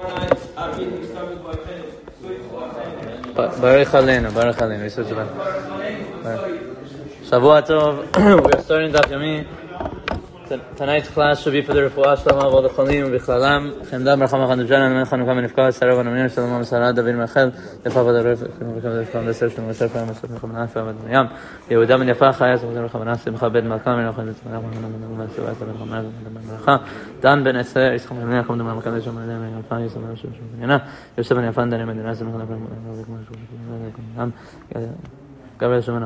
Baruch Aleinu, Shavua Tov. We are starting Daf Yomi. Tonight's class should be for the Refuah Shlama of all the Cholim and Bichlalam. Chemda Mercham Achanuvjan and Menchanu Kam Nifka Sarah and Amir Shalom Sarah David Merchel Yafa Vadarif Kemukam Defkam Deser Shalom Sefer Mesef Mecham Nafa Vad Miriam Yehuda Ben Yafa Chayas Vadarif Chavanah Simcha Ben Malkam and Achan Tzmanach and Sivat Ben Chamanah Ben Melacha Dan Ben Eser Yitzchak Ben Yaakov Ben Malkam Deser Ben Yafa Yisrael Ben Yisrael Ben Yana Yosef Ben Yafan Dan Ben Dinas Ben Chanan Gabriel Shemana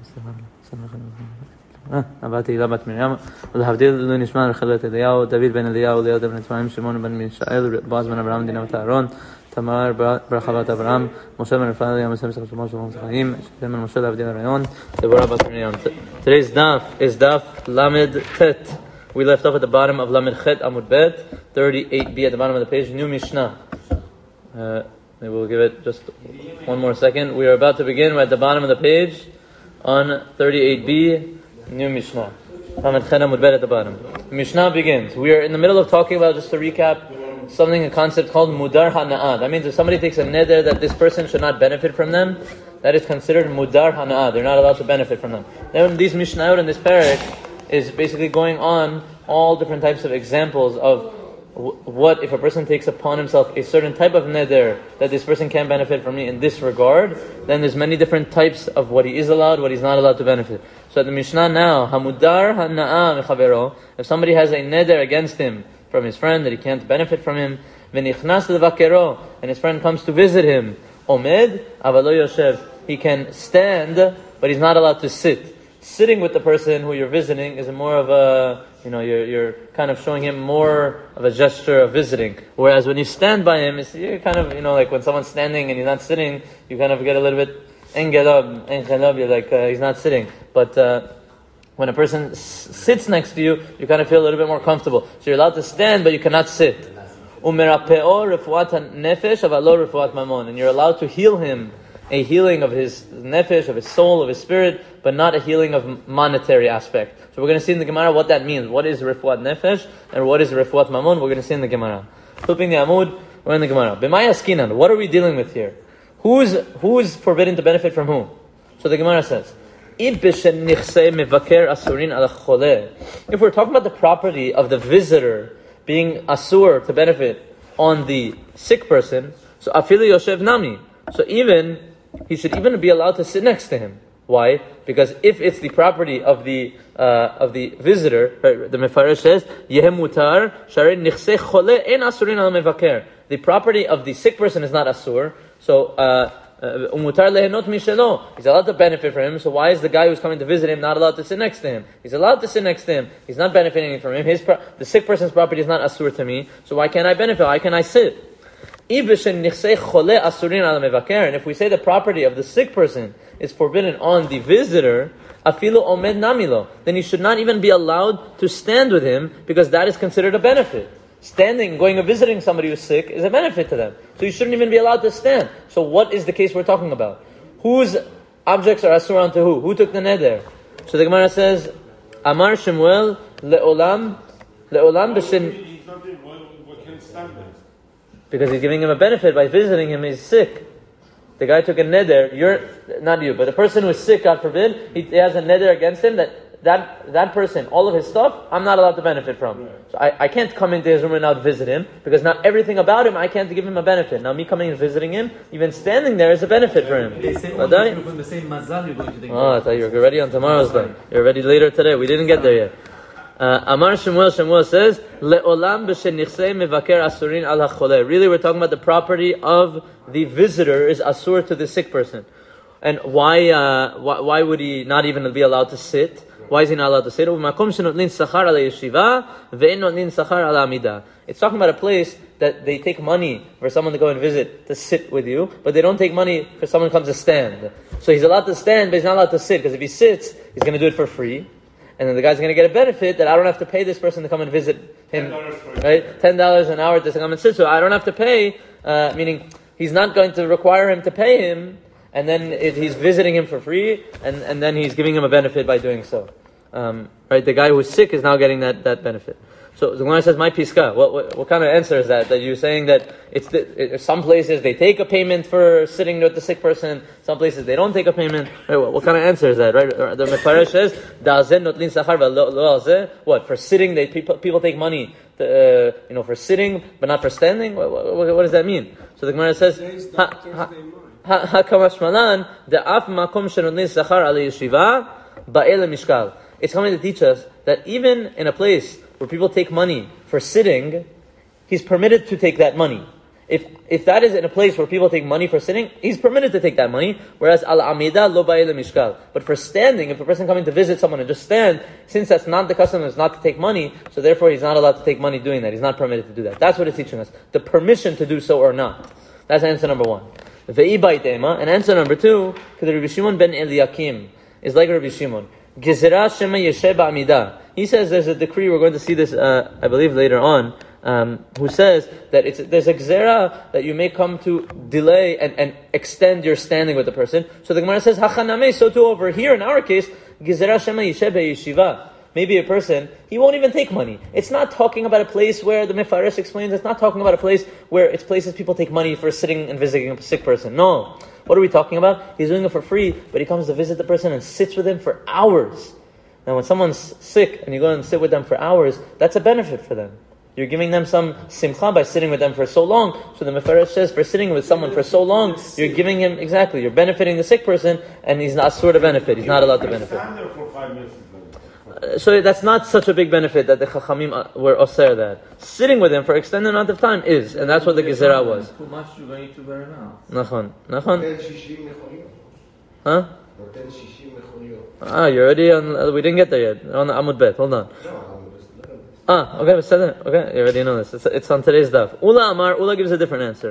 Abati Labat Miriam, Havdil Lunishman, Khalat Eliyahu, David Ben Eliyahu, Leod Ben Tzmaim, Shimon Ben Mishael, Boaz Ben Abraham, Dinam Aaron, Tamar Brachavat Abraham, Moshe Ben Rafal, Yom Hashem Shlomo Shalom Chaim, Shem Ben Moshe Avdil Rayon, Deborah Bat Miriam. Today's daf is daf Lamed Tet. We left off at the bottom of Lamed Chet Amud Bet, 38b at the bottom of the page, new Mishnah. Maybe we'll give it just one more second. We are about to begin. We're at the bottom of the page on 38b. New Mishnah. Lamed Chet Amud Bet at the bottom. Mishnah begins. We are in the middle of talking about, just to recap, a concept called Mudar Hana'ah. That means if somebody takes a neder that this person should not benefit from them, that is considered Mudar Hana'ah. They're not allowed to benefit from them. Then these Mishnayot in this parak is basically going on all different types of examples of what if a person takes upon himself a certain type of neder that this person can benefit from me in this regard, then there's many different types of what he is allowed, what he's not allowed to benefit. So at the Mishnah now, Hamudar Hana'ah Mechavero, if somebody has a neder against him from his friend that he can't benefit from him, V'nichnas levakero, and his friend comes to visit him, Omed Avalo Yoshev, he can stand, but he's not allowed to sit. Sitting with the person who you're visiting is more of a, you're kind of showing him more of a gesture of visiting. Whereas when you stand by him, you're kind of, like when someone's standing and he's not sitting, you kind of get a little bit engelab, you're like, he's not sitting. But when a person sits next to you, you kind of feel a little bit more comfortable. So you're allowed to stand, but you cannot sit. And you're allowed to heal him, a healing of his nefesh, of his soul, of his spirit, but not a healing of monetary aspect. So we're going to see in the Gemara what that means. What is refuat nefesh and what is refuat mamon? We're going to see in the Gemara. Flipping the Amud, we're in the Gemara. B'may askinan, what are we dealing with here? Who is forbidden to benefit from whom? So the Gemara says, if we're talking about the property of the visitor being asur to benefit on the sick person, so afilu yoshev nami. So he should even be allowed to sit next to him. Why? Because if it's the property of the visitor, the Mefaresh says, Yehem mutar sharei nichsei chole en asurin al mevaker. The property of the sick person is not asur, so umutar lehenot mishelo. He's allowed to benefit from him. So why is the guy who's coming to visit him not allowed to sit next to him? He's allowed to sit next to him. He's not benefiting from him. The sick person's property is not asur to me. So why can't I benefit? Why can I sit? And if we say the property of the sick person is forbidden on the visitor, afilu omed namilo, then he should not even be allowed to stand with him, because that is considered a benefit. Standing, going and visiting somebody who's sick is a benefit to them. So you shouldn't even be allowed to stand. So what is the case we're talking about? Whose objects are asur onto who? Who took the neder? So the Gemara says, Amar Shemuel le'olam b'shen. What can stand there? Because he's giving him a benefit by visiting him. He's sick. The guy took a neder. Not you, but the person who is sick, God forbid, he has a neder against him that person, all of his stuff, I'm not allowed to benefit from. Right. So I can't come into his room and not visit him, because not everything about him I can't give him a benefit. Now me coming and visiting him, even standing there is a benefit for him. They say only from the same mazal you're going to take. I thought you were ready on tomorrow's day. You're ready later today. We didn't get there yet. Amar Shemuel says, Le'olam b'shenichsei mevaker asurin al hacholeh. Really, we're talking about the property of the visitor is asur to the sick person. And why would he not even be allowed to sit? Why is he not allowed to sit? It's talking about a place that they take money for someone to go and visit to sit with you, but they don't take money for someone who comes to stand. So he's allowed to stand, but he's not allowed to sit, because if he sits, he's going to do it for free. And then the guy's going to get a benefit that I don't have to pay this person to come and visit him. Right? $10 an hour to come and sit. So I don't have to pay, meaning he's not going to require him to pay him, and then he's visiting him for free, and then he's giving him a benefit by doing so. Right? The guy who's sick is now getting that benefit. So the Gemara says, "My piska." What kind of answer is that? That you're saying that some places they take a payment for sitting with the sick person, some places they don't take a payment. Right, what kind of answer is that? Right? The Mefaresh says, "Da'azen notlin sachar v'lo." What for sitting? People take money, for sitting, but not for standing. What does that mean? So the Gemara says, "Hakamash malan da'af makom shenotlin sachar al yeshiva ba'el mishkal." It's coming to teach us that even in a place where people take money for sitting, he's permitted to take that money. If that is in a place where people take money for sitting, he's permitted to take that money. Whereas al-amida lo ba'il mishkal. But for standing, if a person coming to visit someone and just stand, since that's not the custom, is not to take money, so therefore he's not allowed to take money doing that. He's not permitted to do that. That's what it's teaching us. The permission to do so or not. That's answer number one. And answer number two, because Rabbi Shimon ben Eliakim is like Rabbi Shimon. Gezerah shema yeshe ba'amida. He says there's a decree, we're going to see this, I believe later on, who says that there's a gzera that you may come to delay and extend your standing with the person. So the Gemara says, hachaname, so too over here in our case, gezerah shema yeshe be'yeshiva. Maybe a person, he won't even take money. It's not talking about a place where the Mefaresh explains, it's not talking about a place where it's places people take money for sitting and visiting a sick person. No. What are we talking about? He's doing it for free, but he comes to visit the person and sits with him for hours. Now when someone's sick and you go and sit with them for hours, that's a benefit for them. You're giving them some simcha by sitting with them for so long. So the Mefaresh says, for sitting with someone for so long, you're giving him, exactly, you're benefiting the sick person, and he's not sort of benefit. He's not allowed to benefit. Stand there for 5 minutes. So that's not such a big benefit that the Chachamim were osir that. Sitting with him for extended amount of time is, and that's what the Gezerah was. Too much you're going to very now. Nachon. Huh? You're already on, we didn't get there yet. On the Amud Bet, hold on. Okay, you already know this. It's on today's daf. Ula gives a different answer.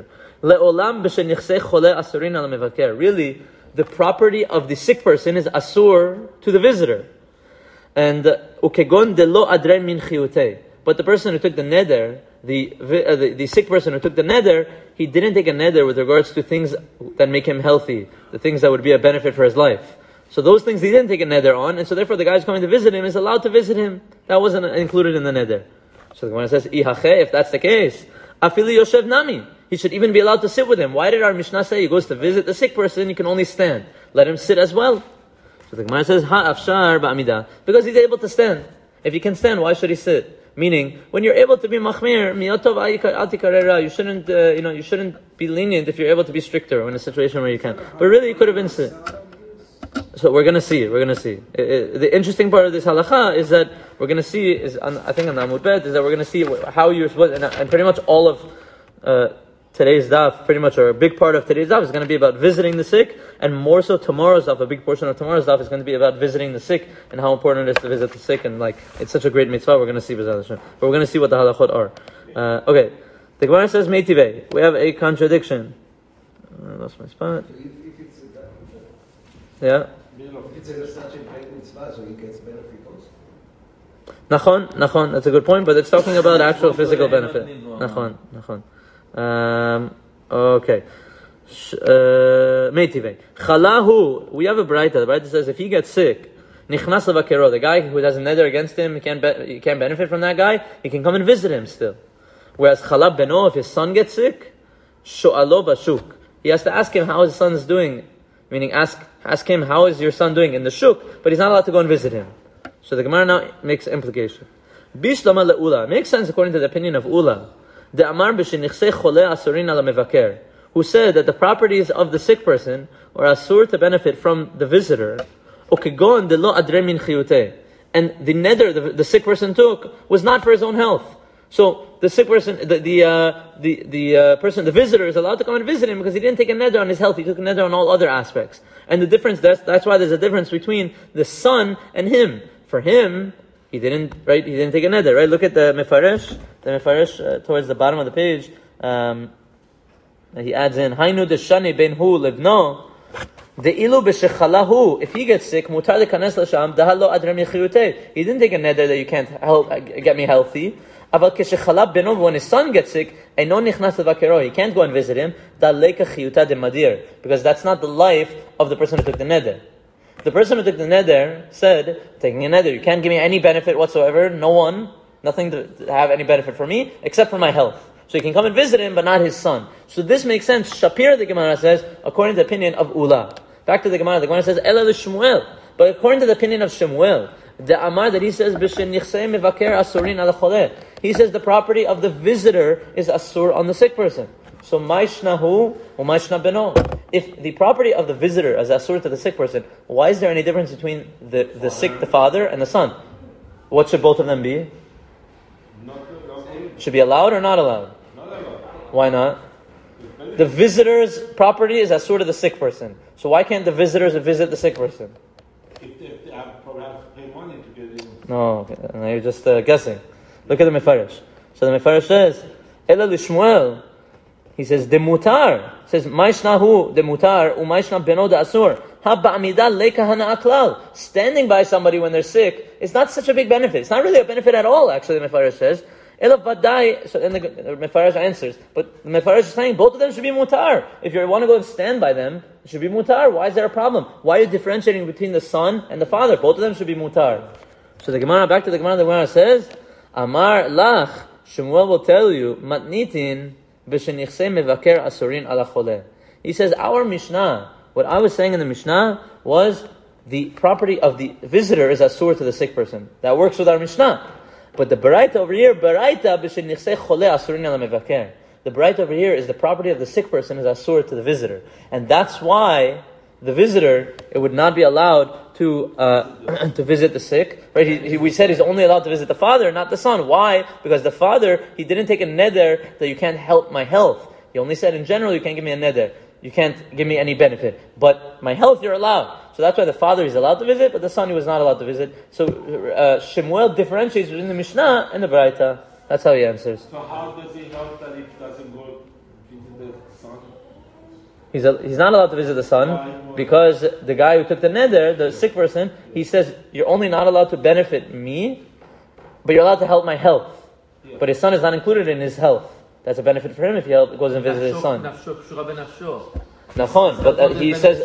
Really, the property of the sick person is asur to the visitor. And ukegon de lo adren min chiyutei. But the person who took the neder, the sick person who took the neder, he didn't take a neder with regards to things that make him healthy, the things that would be a benefit for his life. So those things he didn't take a neder on, and so therefore the guy who's coming to visit him is allowed to visit him. That wasn't included in the neder. So the Gemara says, Ihache, if that's the case, afili yoshev nami. He should even be allowed to sit with him. Why did our Mishnah say he goes to visit the sick person, he can only stand? Let him sit as well. So the Gemara says, afshar ba'amida. Because he's able to stand. If he can stand, why should he sit? Meaning, when you're able to be machmir, miyotov al tikarera, you shouldn't be lenient if you're able to be stricter in a situation where you can. But really, you could have been sit. So we're going to see. The interesting part of this halacha is that we're going to see, I think on the Amud Bet, is that we're going to see how you're supposed, and pretty much all of today's daf, pretty much, or a big part of today's daf is going to be about visiting the sick, and more so tomorrow's daf, a big portion of tomorrow's daf is going to be about visiting the sick, and how important it is to visit the sick, and it's such a great mitzvah, we're going to see, but we're going to see what the halachot are. Okay, the Gemara says, Meitivei, we have a contradiction. I lost my spot. Yeah. If it's such a great mitzvah, so he gets benefit also. Nachon, that's a good point, but it's talking about actual physical benefit. Nachon. Okay. Meitivei. Chalahu, we have a braita. The braita says if he gets sick, nichnas levakero, the guy who has a neder against him, he can't benefit from that guy, he can come and visit him still. Whereas chalab beno, if his son gets sick, sho'alo bashuk, he has to ask him how his son is doing. Meaning ask him, how is your son doing in the shuk, but he's not allowed to go and visit him. So the Gemara now makes implication. Bishlama le'ula, makes sense according to the opinion of Ula. The Amar b'shenichsei chole asurin ala mevaker, who said that the properties of the sick person are asur to benefit from the visitor, ukegon de lo adre min chiyutei, and the neder the sick person took was not for his own health. So the sick person, the person, the visitor is allowed to come and visit him because he didn't take a neder on his health. He took a neder on all other aspects. And the difference, that's why there's a difference between the son and him. For him, he didn't take a neder, right? Look at the Mefaresh towards the bottom of the page. He adds in, Hainu deshani ben hu livno, de'ilu b'shechalahu, if he gets sick, mutar lekanes l'sham, dahalo adrem yichiyutei. He didn't take a neder that you can't get me healthy. When his son gets sick, he can't go and visit him, because that's not the life of the person who took the neder. The person who took the neder said, taking a neder, you can't give me any benefit whatsoever, no one nothing to have any benefit for me except for my health. So you can come and visit him, but not his son. So this makes sense. Shapir, the Gemara says, according to the opinion of Ula. Back to the Gemara says, Ela l'Shmuel. But according to the opinion of Shemuel, the Amar that he says, he says the property of the visitor is asur on the sick person. So Maishnahu or Maishna beno. If the property of the visitor is asur to the sick person, why is there any difference between the sick, the father, and the son? What should both of them be? Should be allowed or not allowed? Why not? The visitor's property is asur to the sick person. So why can't the visitors visit the sick person? If they probably have to pay money to get in. No, okay. You're just guessing. Look at the Mefarish. So the Mefarish says, Ela l'Shmuel. He says, Demutar. Says, Maishnahu demutar, u'maishna beno da asur. Ha ba'amida leka hana aklal. Standing by somebody when they're sick is not such a big benefit. It's not really a benefit at all, actually, the Mefarish says. Ela vadai. So then the Mefarish answers. But the Mefarish is saying both of them should be mutar. If you want to go and stand by them, it should be mutar. Why is there a problem? Why are you differentiating between the son and the father? Both of them should be mutar. So the Gemara, back to the Gemara says, Amar lach, Shemuel will tell you, matnitin b'shenichse mevaker asurin ala chole. He says, our Mishnah, what I was saying in the Mishnah was the property of the visitor is asur to the sick person. That works with our Mishnah. But the Baraita over here, Baraita b'shenichse chole asurin ala mevaker. The Baraita over here is the property of the sick person is asur to the visitor. And that's why the visitor, it would not be allowed to to visit the sick. Right? We said he's only allowed to visit the father, not the son. Why? Because the father, he didn't take a neder that you can't help my health. He only said in general, you can't give me a neder. You can't give me any benefit. But my health, you're allowed. So that's why the father is allowed to visit, but the son, he was not allowed to visit. So Shemuel differentiates between the Mishnah and the Baraita. That's how he answers. So how does he help that if he doesn't go visit the son? He's not allowed to visit the son because the guy who took the neder, the sick person, he says, you're only not allowed to benefit me, but you're allowed to help my health. Yeah. But his son is not included in his health. That's a benefit for him if he goes and visits his son. Nafon, but he says,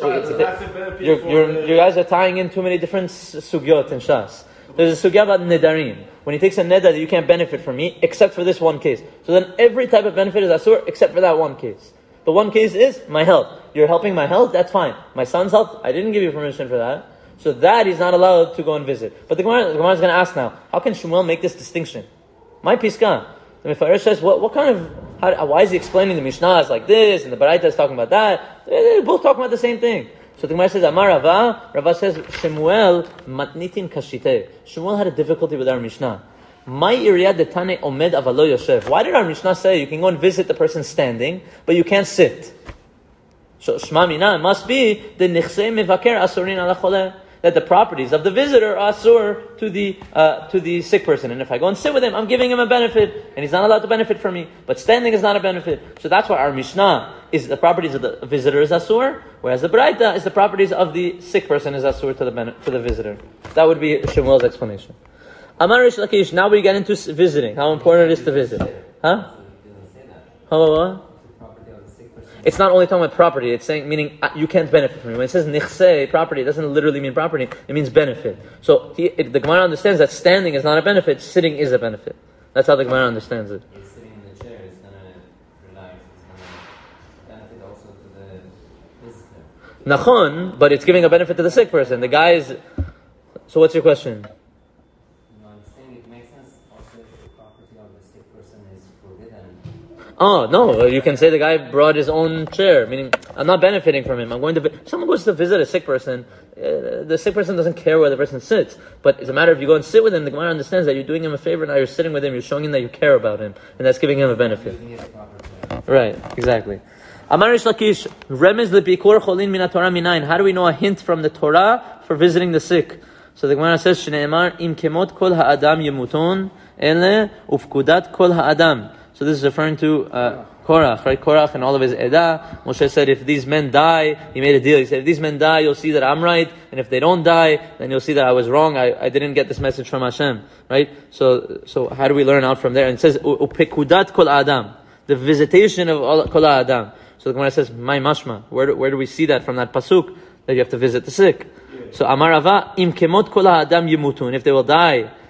you guys are tying in too many different sugyot in Shas. There's a sugya about nedarim. When he takes a neder that you can't benefit from me, except for this one case. So then every type of benefit is asur, except for that one case. The one case is my health. You're helping my health, that's fine. My son's health, I didn't give you permission for that. So that he's not allowed to go and visit. But the Gemara is going to ask now, how can Shmuel make this distinction? My Piska. The Mefarish says, what kind of, why is he explaining the Mishnah is like this, and the Baraita is talking about that? They're both talking about the same thing. So the Gemara says, Amar Rava says, Shemuel matnitin kashite. Shemuel had a difficulty with our Mishnah. Why did our Mishnah say you can go and visit the person standing, but you can't sit? So Shma Mina must be the nichsei mevaker asurin ala chole, that the properties of the visitor are asur to the sick person. And if I go and sit with him, I'm giving him a benefit, and he's not allowed to benefit from me. But standing is not a benefit. So that's why our Mishnah is the properties of the visitor is asur, whereas the Baraita is the properties of the sick person is asur to the visitor. That would be Shemuel's explanation. Amar Rish Lakish, now we get into visiting, how important it is to visit. Huh? How? It's not only talking about property, it's saying, meaning you can't benefit from it. When it says nichse, property, it doesn't literally mean property, it means benefit. So the Gemara understands that standing is not a benefit, sitting is a benefit. That's how the Gemara understands it. He's sitting in the chair, he's going to relax, he's going to benefit also to the visitor. Nachon, but it's giving a benefit to the sick person. The guy is... So what's your question? Oh, no, you can say the guy brought his own chair, meaning I'm not benefiting from him. Someone goes to visit a sick person, the sick person doesn't care where the person sits, but it's a matter of you go and sit with him, the Gemara understands that you're doing him a favor, now you're sitting with him, you're showing him that you care about him, and that's giving him a benefit. Right, exactly. Amarish Lakish, Remez lepikur cholin min Torah minayin. How do we know a hint from the Torah for visiting the sick? So the Gemara says, Shneimar im kemot kol ha'adam yemuton, ele ufkudat kol ha'adam. So this is referring to Korach, right? Korach and all of his Edah. Moshe said, if these men die, he made a deal. He said, if these men die, you'll see that I'm right. And if they don't die, then you'll see that I was wrong. I didn't get this message from Hashem, right? So how do we learn out from there? And it says, Upekudat kol adam. The visitation of kol adam. So the Gemara says, my mashma. Where do we see that from that pasuk? That you have to visit the sick. So Amar Rava, im kemot kol adam yimutun. If they will die,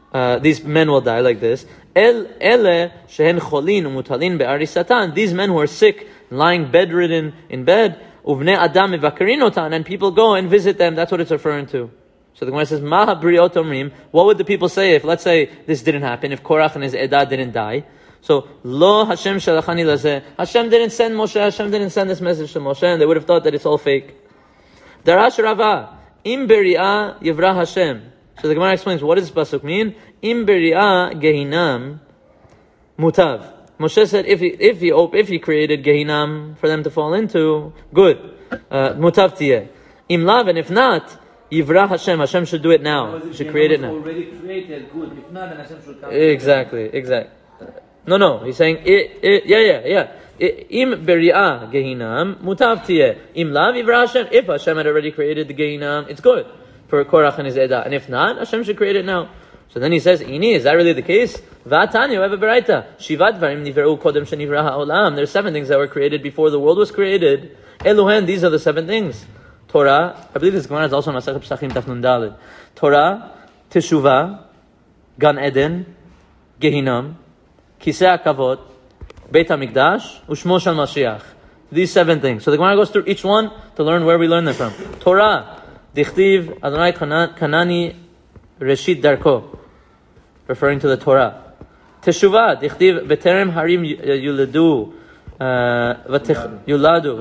these men will die like this. Ele shehen cholin umutalin be'arisatan. These men who are sick, lying bedridden in bed. Uvnei adam mevakerin otan, and people go and visit them. That's what it's referring to. So the Gemara says, Ma habriot omrim. What would the people say if, let's say, this didn't happen? If Korach and his Edah didn't die? So, Lo Hashem shalachani lazeh. Hashem didn't send Moshe. Hashem didn't send this message to Moshe, and they would have thought that it's all fake. Darash Rava. Im beri'ah yivra Hashem. So the Gemara explains, what does this pasuk mean? Im beri'ah gehinam mutav. Moshe said, if he created gehinam for them to fall into, good. Mutav tiyeh. Im lav, and if not, Yivra Hashem. Hashem should do it now. Should create it now. Already created, good. If not, then Hashem should come. Exactly. No. He's saying, yeah. Im beri'ah gehinam mutav tiyeh. Im lav yivra Hashem. If Hashem had already created the gehinam, it's good for Korach and his Edah. And if not, Hashem should create it now. So then he says, Ini, is that really the case? Va'atani, you have a beraita. Shivat dvarim niveru kodem shenivra ha'olam. There's 7 things that were created before the world was created. Eluhen, these are the 7 things. Torah, I believe this Gemara is also in Masechet Pesachim Daf Nun Daled. Torah, Teshuvah, Gan Eden, Gehinam, Kisei HaKavod, Beit HaMikdash, Ushmo Shel Mashiach. These 7 things. So the Gemara goes through each one to learn where we learn them from. Torah, Dichtiv, Adonai Kanani, Reshit Darko, referring to the Torah. Teshuvah, Dichtiv, Beterem Harim Yuladu, Yuladu,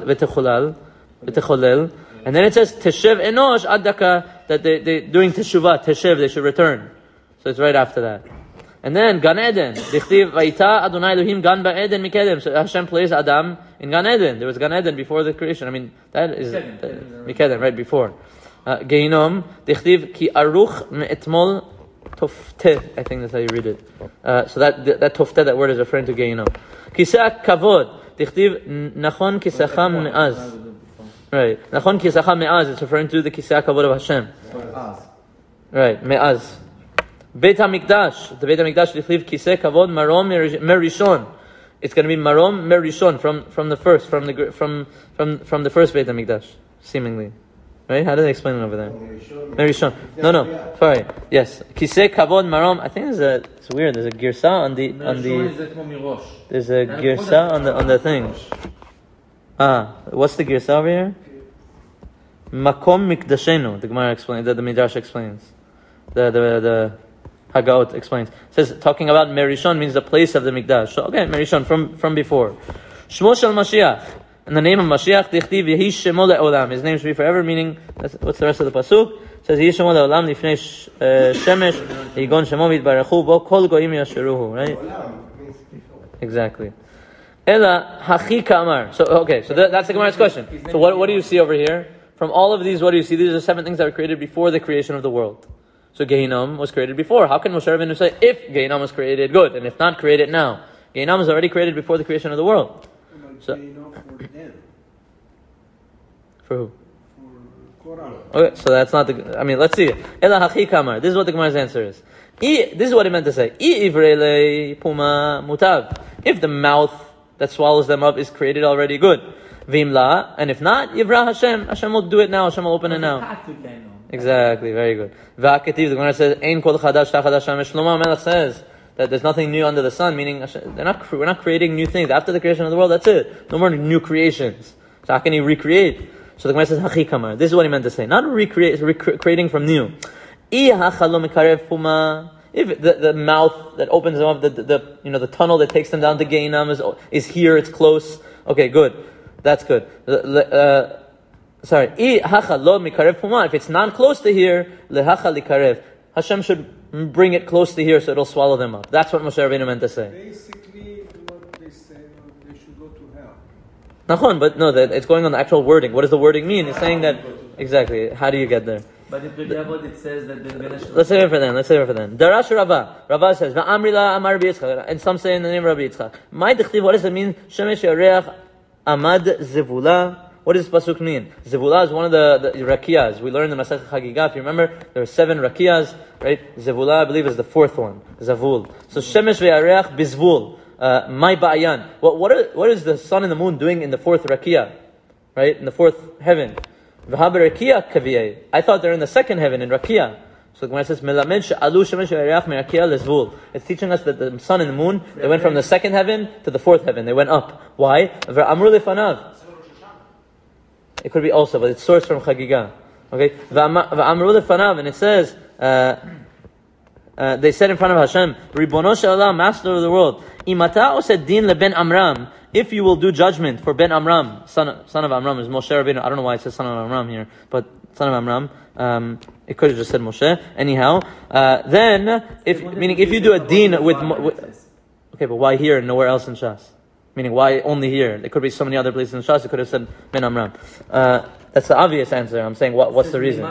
V'techolel. And then it says Teshev Enosh Ad Daka, that they doing Teshuvah, Teshev, they should return. So it's right after that. And then Gan Eden, Dichtiv Vayita Adonai Elohim Gan Ba'eden Mikedem. So Hashem placed Adam in Gan Eden. There was Gan Eden before the creation. I mean, that is Mikedem, right before. Gehinom, Dichtiv Ki Aruch Me'etmol Tofteh. I think that's how you read it. So that Tofteh, that word is referring to Gehinom. Kisei Kavod, Dichtiv Nachon Kisacham Me'az. Right. Nachon Kisacham Me'az, it's referring to the Kisei Kavod of Hashem. Right, Me'az. Beit HaMikdash, the Beit HaMikdash, Dichtiv Kisei Kavod Marom Merishon. It's going to be Marom Merishon, from the first, from the first Beit HaMikdash, seemingly. Right? How do they explain it over there? Merishon. No. Sorry. Yes. Kisei Kavod Marom. I think it's weird. There's a girsa on the. There's a girsa on the thing. What's the girsa over here? Makom Mikdashenu. The Gemara explains. The Midrash explains. The Hagaot explains. It says, talking about Merishon means the place of the Mikdash. So okay, Merishon from before. Shmo Shel Mashiach. In the name of Mashiach, Dichtiv Yehi Shemo Le'olam. His name should be forever, meaning, what's the rest of the pasuk? It says, Yehi Shemo Le'olam Lifnei Shemesh, Yigon Shemo Mitbarechu Bo Kol Goyim Yasheruhu. Right? Exactly. Ela Hachi Kamar. So that's the Gemara's question. So what do you see over here? From all of these, what do you see? These are 7 things that were created before the creation of the world. So Gehinnom was created before. How can Moshe Rabbeinu say, if Gehinnom was created, good, and if not, create it now? Gehinnom was already created before the creation of the world. So, for who? For Korah. Okay, so that's not the. I mean, let's see. Ela hachi kamar. This is what the Gemara's answer is. This is what it meant to say. I ivrele puma mutav. If the mouth that swallows them up is created already, good. Vimla, and if not, yivra Hashem. Hashem will do it now. Hashem will open it now. Exactly. Very good. Va'aketiv. The Gemara says, "Ein kol chadash tachadash." Shlomo HaMelech says that there's nothing new under the sun, meaning we're not creating new things. After the creation of the world, that's it. No more new creations. So how can he recreate? So the Gemara says, Hachi Kamar. This is what he meant to say. Not creating from new. If the mouth that opens them up, the tunnel that takes them down to Gehinnom is here, it's close. Okay, good. That's good. If it's not close to here, Hashem should bring it close to here so it'll swallow them up. That's what Moshe Rabbeinu meant to say. Basically, what they say, they should go to hell. Nachon, but no, it's going on the actual wording. What does the wording mean? It's saying that, exactly, how do you get there? But in Pirkei it says that Let's say it for then. Darash Rava says, Va'amrila Amar Rabbi Yitzchak, and some say in the name of Rabbi Yitzchak. My dichtiv, what does it mean? Shemesh Yareach Amad Zevula. What does this pasuk mean? Zevula is one of the rakiyas. We learned in the Masechet Chagigah. If you remember, there are 7 rakiyas, right? Zevula, I believe, is the 4th one. Zavul. So Shemesh ve'areach bizvul. My ba'ayan. What is the sun and the moon doing in the 4th rakiyah? Right? In the 4th heaven. V'haber rakiyah kaviyah. I thought they're in the 2nd heaven in rakiyah. So the Gemara says, "Melamed she'alu shemesh ve'yarach me'akia lezvul." It's teaching us that the sun and the moon, they went from the second heaven to the fourth heaven. They went up. Why? Ve'amru lefanav. It could be also, but it's sourced from Chagiga. Okay? Ve'amru lefanav, and it says, they said in front of Hashem, Ribono she'olam, Master of the world, imata osed din leben Amram. If you will do judgment for Ben Amram, son of Amram is Moshe Rabbeinu. I don't know why it says son of Amram here, but son of Amram. It could have just said Moshe. Anyhow, then if you do a din with okay, but why here and nowhere else in Shas? Meaning why only here? There could be so many other places in Shas. It could have said Ben Amram. That's the obvious answer. I'm saying what's the reason?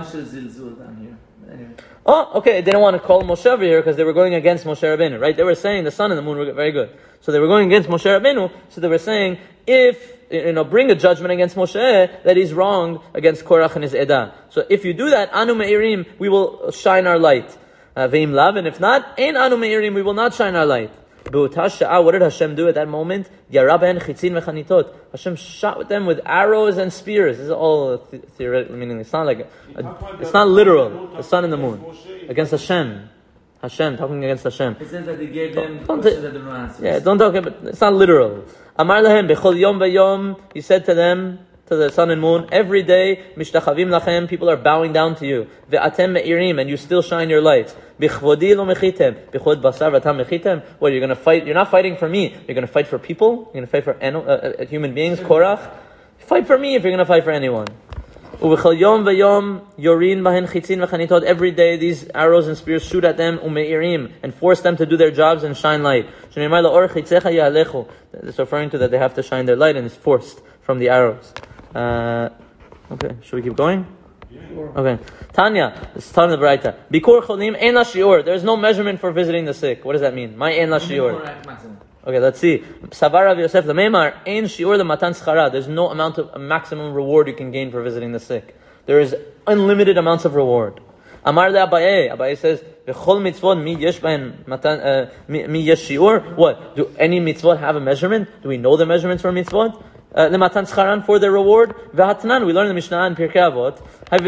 Oh, okay. They didn't want to call Moshe over here because they were going against Moshe Rabbeinu, right? They were saying the sun and the moon were very good. So they were going against Moshe Rabbeinu. So they were saying, if, bring a judgment against Moshe, that he's wrong against Korach and his Edah. So if you do that, Anu Me'irim, we will shine our light. Ve'im lav, and if not, Ein Anu Me'irim, we will not shine our light. What did Hashem do at that moment? Hashem shot with them with arrows and spears. This is all theoretical, meaning it's not like it's not literal. The sun and the moon against Hashem. Hashem talking against Hashem. It says that he gave them questions that they don't answer. Yeah, don't talk about. It's not literal. Amar lahem bechol yom v'yom. He said to them, to the sun and moon, every day mishtachavim lachem. People are bowing down to you. Ve'atem me'irim, and you still shine your lights. Bichvodi lo mechitem, bichvod basar v'atam mechitem. What, you're going to fight? You're not fighting for me. You're going to fight for people. You're going to fight for human beings. Korach, fight for me if you're going to fight for anyone. Uvechol yom v'yom yorin bahen chitzin v'chanitot. Every day these arrows and spears shoot at them umeirim and force them to do their jobs and shine light. Shneimar la'or chitzecha ya'alechu. It's referring to that they have to shine their light and it's forced from the arrows. Okay, should we keep going? Okay. Tanya, this is Tanya the Braita. Bikur cholim ein la shiur. There is no measurement for visiting the sick. What does that mean? My ein la shiur. Okay, let's see. Savar Rav Yosef, the Meimar, ein shiur the matan schara. There's no amount of a maximum reward you can gain for visiting the sick. There is unlimited amounts of reward. Amar le Abaye. Abaye says, v'chol mitzvot mi yesh bahen matan mi yesh shiur. What? Do any mitzvot have a measurement? Do we know the measurements for mitzvot? Lematan scharan, for their reward. V'hatnan, we learn in the Mishnah and Pirkei Avot.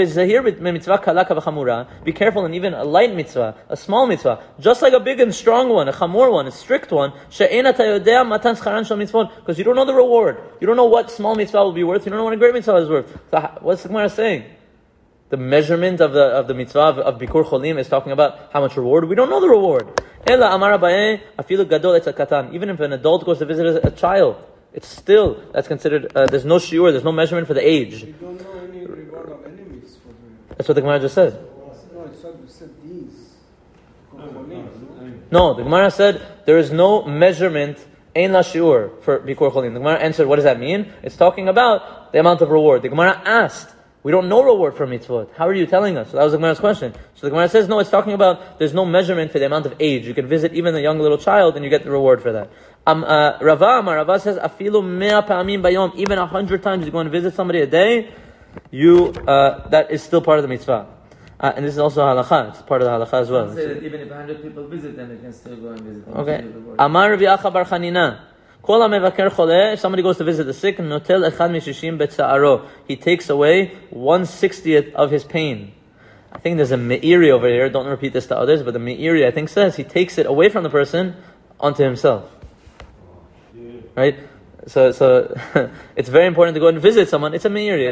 Be careful, and even a light mitzvah, a small mitzvah, just like a big and strong one, a chamor one, a strict one, because you don't know the reward. You don't know what small mitzvah will be worth. You don't know what a great mitzvah is worth. So what's the Gemara saying? The measurement of the mitzvah of Bikur Cholim is talking about how much reward. We don't know the reward. Ela amar Abaye, afilu gadol etz katan. Even if an adult goes to visit a child, it's still, that's considered, there's no shiur, there's no measurement for the age. We don't know any reward of enemies for doing it. That's what the Gemara just said. No, it's not, we said these. No, the Gemara said there is no measurement, ein la shiur, for Bikur Cholim. The Gemara answered, what does that mean? It's talking about the amount of reward. The Gemara asked, we don't know reward for mitzvot. How are you telling us? So that was the Gemara's question. So the Gemara says, no, it's talking about there's no measurement for the amount of age. You can visit even a young little child and you get the reward for that. Rava says, afilu mea pa'amim bayom, even 100 times you go and visit somebody a day, that is still part of the mitzvah. And this is also halacha. It's part of the halacha as well. Say that even if 100 people visit them, they can still go and visit them. Okay. Amar Rabbi Acha bar Chanina. Kol ha'mevaker choleh, if somebody goes to visit the sick, notel echad mishishim betza'aro. He takes away 1/60th of his pain. I think there's a me'iri over here. Don't repeat this to others, but the me'iri, I think, says he takes it away from the person onto himself. Right? So it's very important to go and visit someone. It's a me'iri.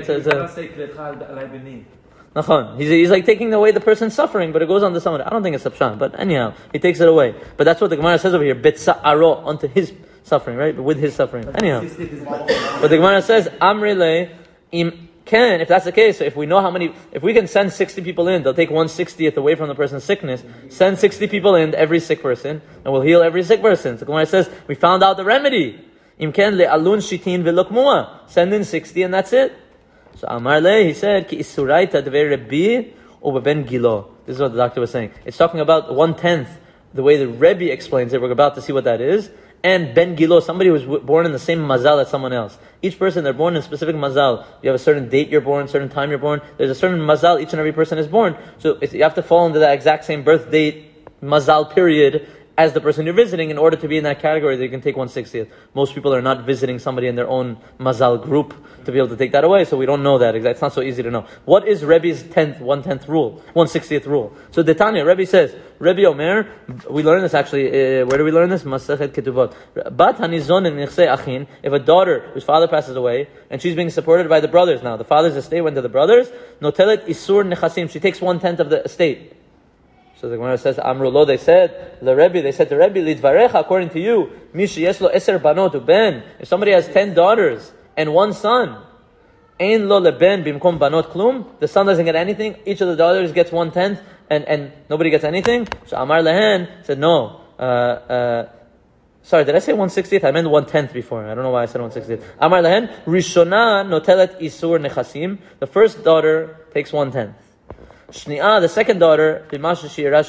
He's like taking away the person's suffering, but it goes on to someone. I don't think it's a pshat, but anyhow, he takes it away. But that's what the Gemara says over here, betza'aro, onto his suffering, right? With his suffering. Anyhow. But the Gemara says, Amrile, can, if that's the case, so if we know if we can send 60 people in, they'll take 1/60th away from the person's sickness, send 60 people in, every sick person, and we'll heal every sick person. So the Gemara says, we found out the remedy. Imken le'alun shitin v'lokmua. Send in 60 and that's it. So Amar le, he said, ki isuraita dvei Rebbe u'beben gilo. This is what the doctor was saying. It's talking about 1/10, the way the Rebbe explains it. We're about to see what that is. And Ben Gilo, somebody who was born in the same mazal as someone else. Each person, they're born in a specific mazal. You have a certain date you're born, certain time you're born. There's a certain mazal each and every person is born. So you have to fall into that exact same birth date, mazal period, as the person you're visiting in order to be in that category that you can take 1/60th. Most people are not visiting somebody in their own mazal group to be able to take that away, so we don't know that. It's not so easy to know. What is Rebbe's 1/10th rule? 1/60th rule. So the Tanya, Rebbe says, Rebbe Omer, we learn this actually, where do we learn this? Masachet Ketubot. Bat hanizon and nichse achin, if a daughter whose father passes away, and she's being supported by the brothers now, the father's estate went to the brothers, notelet isur nechasim, she takes 1/10 of the estate. So the Gemara says, Amrulo, they said to Rebbe, Lidvarecha, according to you, Mishi yeshlo eser banot ben, if somebody has 10 daughters and 1 son, Ein lo leben bimkom banot klum, the son doesn't get anything, each of the daughters gets 1/10, and nobody gets anything. So Amar Lehen said, no, sorry, did I say 1/60th? I meant 1/10 before. I don't know why I said 1/60th. Amar Lehen, Rishona notelet isur nechasim, the first daughter takes 1/10. Shni'ah, the second daughter, Rishona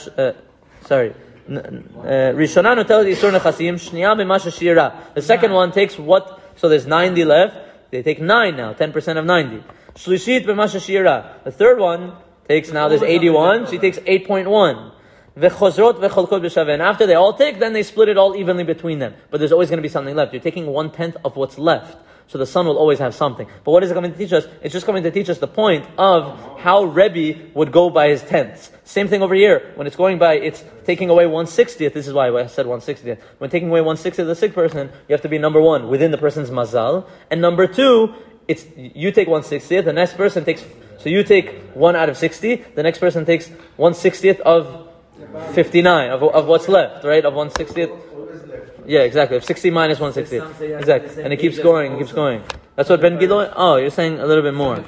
notelet isur nechasim, Shni'ah b'masha shira. The second one takes what? So there's 90 left. They take 9 now, 10% of 90. Shlishit b'masha shira. The third one takes, now there's 81, she takes 8.1. V'chozrot v'cholkot b'shaveh. And after they all take, then they split it all evenly between them. But there's always going to be something left. You're taking 1/10 of what's left. So the son will always have something. But what is it coming to teach us? It's just coming to teach us the point of how Rebbe would go by his tenths. Same thing over here. When it's going by, it's taking away 1/60th. This is why I said 1/60th. When taking away 1/60th of the sick person, you have to be number 1, within the person's mazal. And number 2, it's, you take 1/60th, the next person takes, so you take 1 out of 60, the next person takes 1/60th of 59, of what's left, right? Of 1/60th. Yeah, exactly. If 60 minus 1/60th. Exactly. And it keeps going, That's what Ben Gilon, oh, you're saying a little bit more.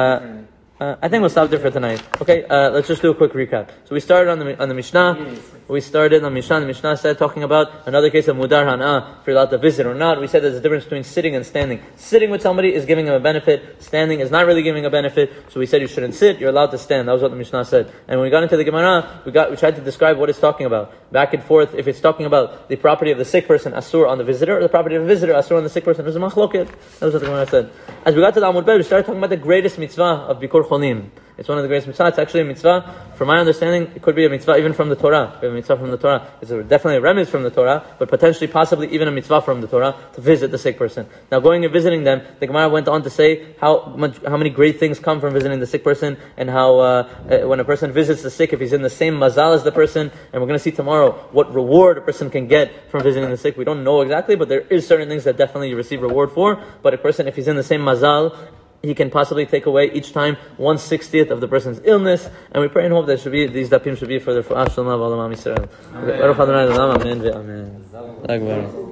I think we'll stop there for tonight. Okay, let's just do a quick recap. So we started on the Mishnah. The Mishnah said, talking about another case of Mudar Hana'ah, if you're allowed to visit or not. We said there's a difference between sitting and standing. Sitting with somebody is giving him a benefit. Standing is not really giving a benefit. So we said you shouldn't sit, you're allowed to stand. That was what the Mishnah said. And when we got into the Gemara, we tried to describe what it's talking about. Back and forth, if it's talking about the property of the sick person, asur on the visitor, or the property of the visitor, asur on the sick person, there's a machloket. That was what the Gemara said. As we got to the Amud Beit, we started talking about the greatest mitzvah of Bikur Cholim. It's one of the greatest mitzvahs. It's actually a mitzvah. From my understanding, it could be a mitzvah even from the Torah. We have a mitzvah from the Torah. It's definitely a remez from the Torah, but potentially, possibly even a mitzvah from the Torah to visit the sick person. Now, going and visiting them, the Gemara went on to say how many great things come from visiting the sick person, and how when a person visits the sick, if he's in the same mazal as the person, and we're going to see tomorrow what reward a person can get from visiting the sick. We don't know exactly, but there is certain things that definitely you receive reward for. But a person, if he's in the same mazal, he can possibly take away each time 1/60th of the person's illness, and we pray and hope that these dapim should be for the Fu'ah Shalom of Olam Yisrael. Amen.